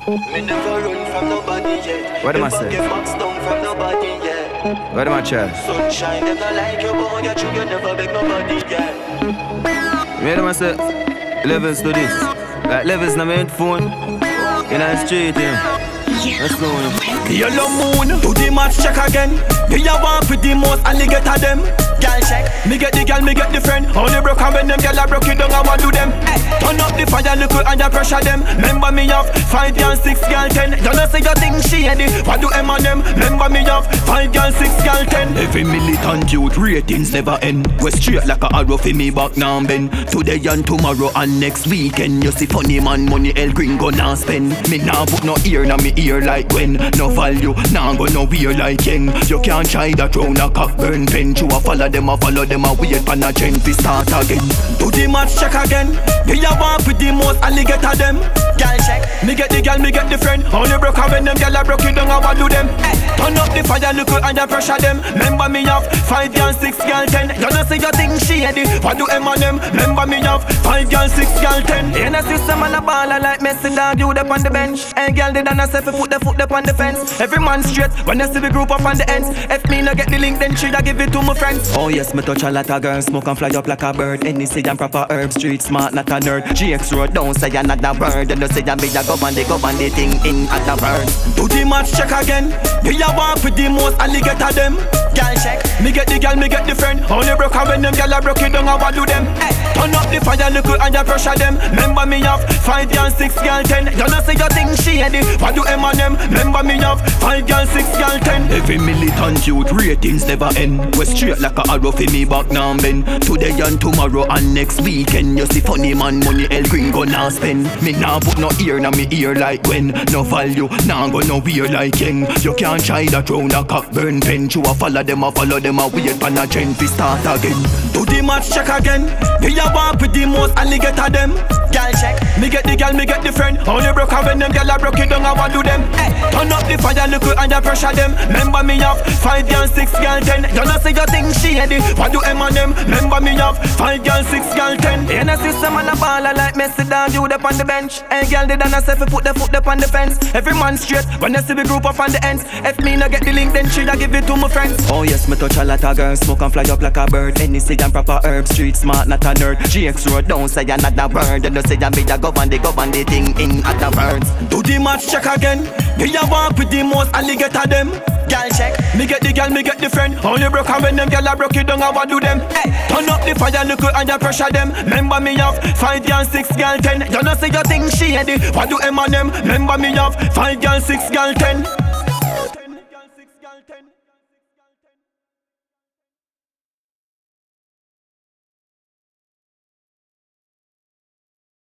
Me never run from nobody yet. What am I saying? Never get boxed down from nobody yet. What am I trying? Sunshine, them not like you, but you true, you never beg nobody yet. You know what I say? Levels to this. Like levels na my phone. In the street, let's go. Yellow moon, do the match check again. Me a walk with the most alligator them. Girl check, me get the girl, me get the friend. Only broke and when them girl a broke it down, I want do them. Turn up the fire, look and you pressure them. Remember me have 5 girl, 6 girl, 10. You know say you think she heady. What do M and them? Remember me have 5 girl, 6 girl, 10. Every militant youth ratings never end. We straight like a arrow for me back now and bend. Today and tomorrow and next weekend. You see funny man, money El Gringo now spend. Me now put no ear na me ear like when. No value, now go no wear like yen. You can't try that round a cock burn pen. You a follow them a wait pan a gen fi start again. Do the match check again. Me a walk with the most alligator them. Girl check, me get the girl, me get the friend. Only broke and when them girl a broke it down, I want do them. Turn up the fire, look and you pressure them. Remember me have 5 girl, 6 girl, 10. You know say you think she heady. What do M and them? Remember me have 5 girl, 6 girl, 10. In a system and a baller like Messi dog, you up on the bench. And girl did and I say put the foot up on the fence. Every man straight when you see the group up on the ends. If me no get the link, then should I give it to my friends? Oh yes, me touch a lot of girls, smoke and fly up like a bird. Any say I'm proper herb, street smart, not a nerd. GX road down, say I'm not a bird. And you say I'm big, I go on the thing in at the bird. Do the match check again. Me a walk with the most alligator them. Girl check, me get the girl, me get the friend. Only broke and when them girl a broke it down, I want do them. Turn up the fire, look and you pressure them. Remember me have 5 girl, 6 girl, 10. You know say you think she heady. What do M and them? Remember me have 5 girl, 6 girl, 10. Every militant youth ratings never end. We straight like a arrow for me back now and bend. Today and tomorrow and next weekend. You see funny man, money El Gringo now spend. Me now put no ear na me ear like when. No value, now go no wear like yen. You can't try that round a cock burn pen. You a follow them a wait pan a gen fi start again. Do the match check again. Me a walk with the most alligator them. Girl check, me get the girl, me get the friend. Only broke and when them girl a broke it down, I want do them. Turn up the fire, look and you pressure them. Remember me have 5 girl, 6 girl, 10. You know say you think she heady. What do M and them? Remember me have 5 girl, 6 girl, 10. In a system and a baller like Messi dog, you up on the bench. And girl did and I say put the foot up on the fence. Every man straight when you see the group up on the ends. If me no get the link, then should I give it to my friends? Oh yes, me touch a lot of girls, smoke and fly up like a bird. Any say I'm proper herb, street smart, not a nerd. GX road down, say I'm not a bird. And you say I'm big, I go on the thing in at the birds. Do the match check again. Me a walk with the most alligator them. Girl check, me get the girl, me get the friend. Only broke and when them girl a broke it down, I want do them. Turn up the fire, look and you pressure them. Remember me have 5 girl, 6 girl, 10. You know say you think she heady. What do M and them? Remember me have 5 girl, 6 girl, 10.